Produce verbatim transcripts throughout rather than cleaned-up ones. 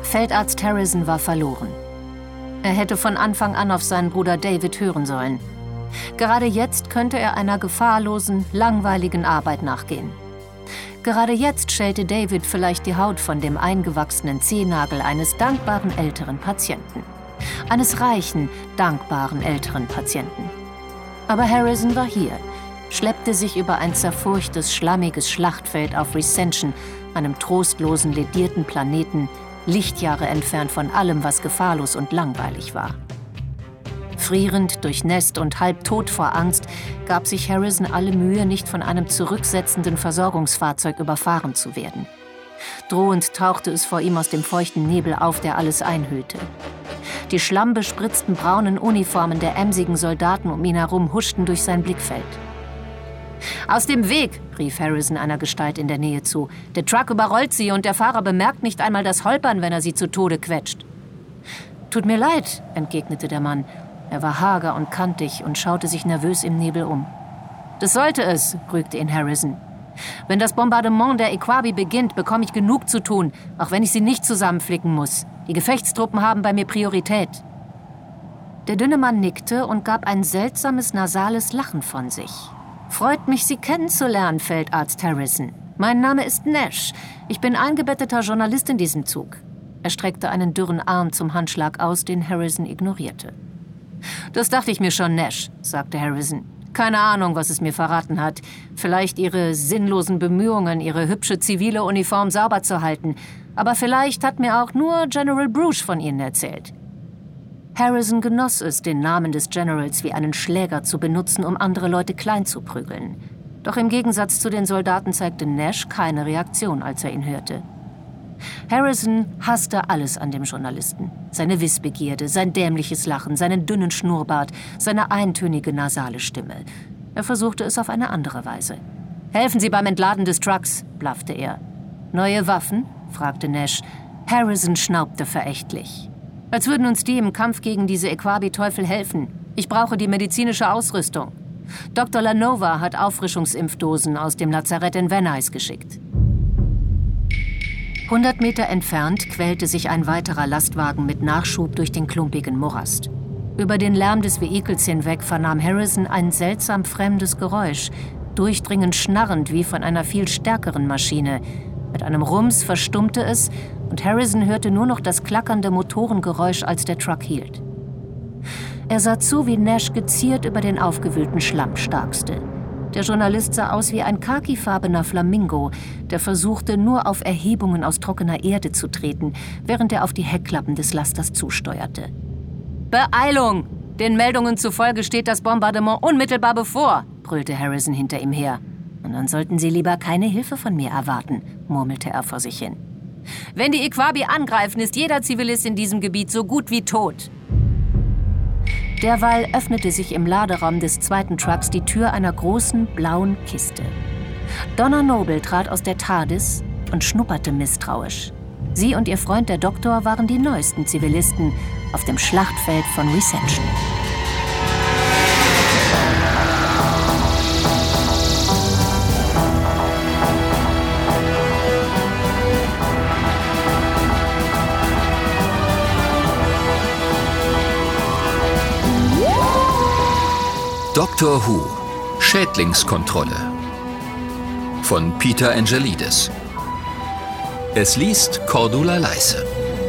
Feldarzt Harrison war verloren. Er hätte von Anfang an auf seinen Bruder David hören sollen. Gerade jetzt könnte er einer gefahrlosen, langweiligen Arbeit nachgehen. Gerade jetzt schälte David vielleicht die Haut von dem eingewachsenen Zehennagel eines dankbaren älteren Patienten. Eines reichen, dankbaren älteren Patienten. Aber Harrison war hier, schleppte sich über ein zerfurchtes, schlammiges Schlachtfeld auf Recension, einem trostlosen, ledierten Planeten, Lichtjahre entfernt von allem, was gefahrlos und langweilig war. Frierend, durchnässt und halbtot vor Angst gab sich Harrison alle Mühe, nicht von einem zurücksetzenden Versorgungsfahrzeug überfahren zu werden. Drohend tauchte es vor ihm aus dem feuchten Nebel auf, der alles einhüllte. Die schlammbespritzten braunen Uniformen der emsigen Soldaten um ihn herum huschten durch sein Blickfeld. »Aus dem Weg«, rief Harrison einer Gestalt in der Nähe zu. »Der Truck überrollt sie und der Fahrer bemerkt nicht einmal das Holpern, wenn er sie zu Tode quetscht.« »Tut mir leid«, entgegnete der Mann. Er war hager und kantig und schaute sich nervös im Nebel um. »Das sollte es«, rügte ihn Harrison. »Wenn das Bombardement der Equabi beginnt, bekomme ich genug zu tun, auch wenn ich sie nicht zusammenflicken muss. Die Gefechtstruppen haben bei mir Priorität.« Der dünne Mann nickte und gab ein seltsames, nasales Lachen von sich. »Freut mich, Sie kennenzulernen, Feldarzt Harrison. Mein Name ist Nash. Ich bin eingebetteter Journalist in diesem Zug.« Er streckte einen dürren Arm zum Handschlag aus, den Harrison ignorierte. »Das dachte ich mir schon, Nash«, sagte Harrison. »Keine Ahnung, was es mir verraten hat. Vielleicht Ihre sinnlosen Bemühungen, Ihre hübsche zivile Uniform sauber zu halten. Aber vielleicht hat mir auch nur General Bruce von Ihnen erzählt.« Harrison genoss es, den Namen des Generals wie einen Schläger zu benutzen, um andere Leute klein zu prügeln. Doch im Gegensatz zu den Soldaten zeigte Nash keine Reaktion, als er ihn hörte. Harrison hasste alles an dem Journalisten. Seine Wissbegierde, sein dämliches Lachen, seinen dünnen Schnurrbart, seine eintönige nasale Stimme. Er versuchte es auf eine andere Weise. »Helfen Sie beim Entladen des Trucks«, blaffte er. »Neue Waffen?« fragte Nash. Harrison schnaubte verächtlich. »Als würden uns die im Kampf gegen diese Equabi-Teufel helfen. Ich brauche die medizinische Ausrüstung. Doktor Lanova hat Auffrischungsimpfdosen aus dem Lazarett in Venice geschickt.« Hundert Meter entfernt quälte sich ein weiterer Lastwagen mit Nachschub durch den klumpigen Morast. Über den Lärm des Vehikels hinweg vernahm Harrison ein seltsam fremdes Geräusch, durchdringend schnarrend wie von einer viel stärkeren Maschine. Mit einem Rums verstummte es und Harrison hörte nur noch das klackernde Motorengeräusch, als der Truck hielt. Er sah zu, wie Nash geziert über den aufgewühlten Schlamm starkste. Der Journalist sah aus wie ein khakifarbener Flamingo, der versuchte, nur auf Erhebungen aus trockener Erde zu treten, während er auf die Heckklappen des Lasters zusteuerte. »Beeilung! Den Meldungen zufolge steht das Bombardement unmittelbar bevor«, brüllte Harrison hinter ihm her. »Und dann sollten Sie lieber keine Hilfe von mir erwarten«, murmelte er vor sich hin. »Wenn die Equabi angreifen, ist jeder Zivilist in diesem Gebiet so gut wie tot.« Derweil öffnete sich im Laderaum des zweiten Trucks die Tür einer großen, blauen Kiste. Donna Noble trat aus der TARDIS und schnupperte misstrauisch. Sie und ihr Freund der Doktor waren die neuesten Zivilisten auf dem Schlachtfeld von Recension. Doctor Who – Schädlingskontrolle von Peter Angelidis. Es liest Cordula Leisse.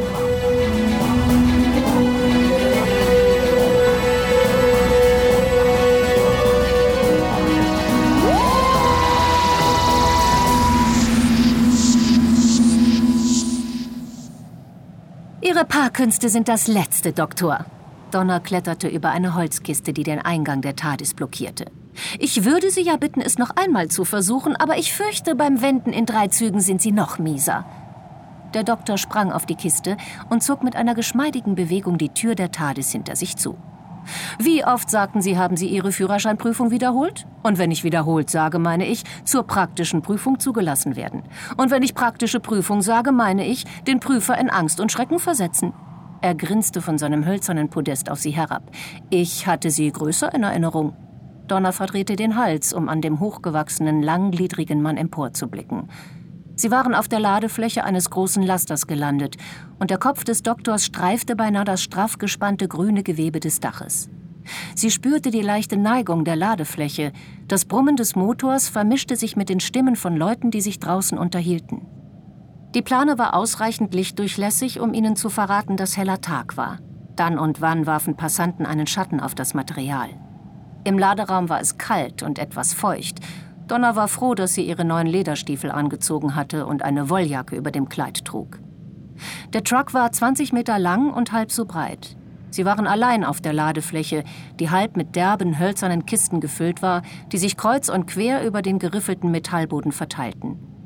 Ihre Paarkünste sind das Letzte, Doktor. Donna kletterte über eine Holzkiste, die den Eingang der TARDIS blockierte. »Ich würde Sie ja bitten, es noch einmal zu versuchen, aber ich fürchte, beim Wenden in drei Zügen sind Sie noch mieser.« Der Doktor sprang auf die Kiste und zog mit einer geschmeidigen Bewegung die Tür der TARDIS hinter sich zu. »Wie oft sagten Sie, haben Sie Ihre Führerscheinprüfung wiederholt? Und wenn ich wiederholt sage, meine ich, zur praktischen Prüfung zugelassen werden. Und wenn ich praktische Prüfung sage, meine ich, den Prüfer in Angst und Schrecken versetzen.« Er grinste von seinem hölzernen Podest auf sie herab. »Ich hatte Sie größer in Erinnerung.« Donna verdrehte den Hals, um an dem hochgewachsenen, langgliedrigen Mann emporzublicken. Sie waren auf der Ladefläche eines großen Lasters gelandet und der Kopf des Doktors streifte beinahe das straff gespannte grüne Gewebe des Daches. Sie spürte die leichte Neigung der Ladefläche. Das Brummen des Motors vermischte sich mit den Stimmen von Leuten, die sich draußen unterhielten. Die Plane war ausreichend lichtdurchlässig, um ihnen zu verraten, dass heller Tag war. Dann und wann warfen Passanten einen Schatten auf das Material. Im Laderaum war es kalt und etwas feucht. Donna war froh, dass sie ihre neuen Lederstiefel angezogen hatte und eine Wolljacke über dem Kleid trug. Der Truck war zwanzig Meter lang und halb so breit. Sie waren allein auf der Ladefläche, die halb mit derben, hölzernen Kisten gefüllt war, die sich kreuz und quer über den geriffelten Metallboden verteilten.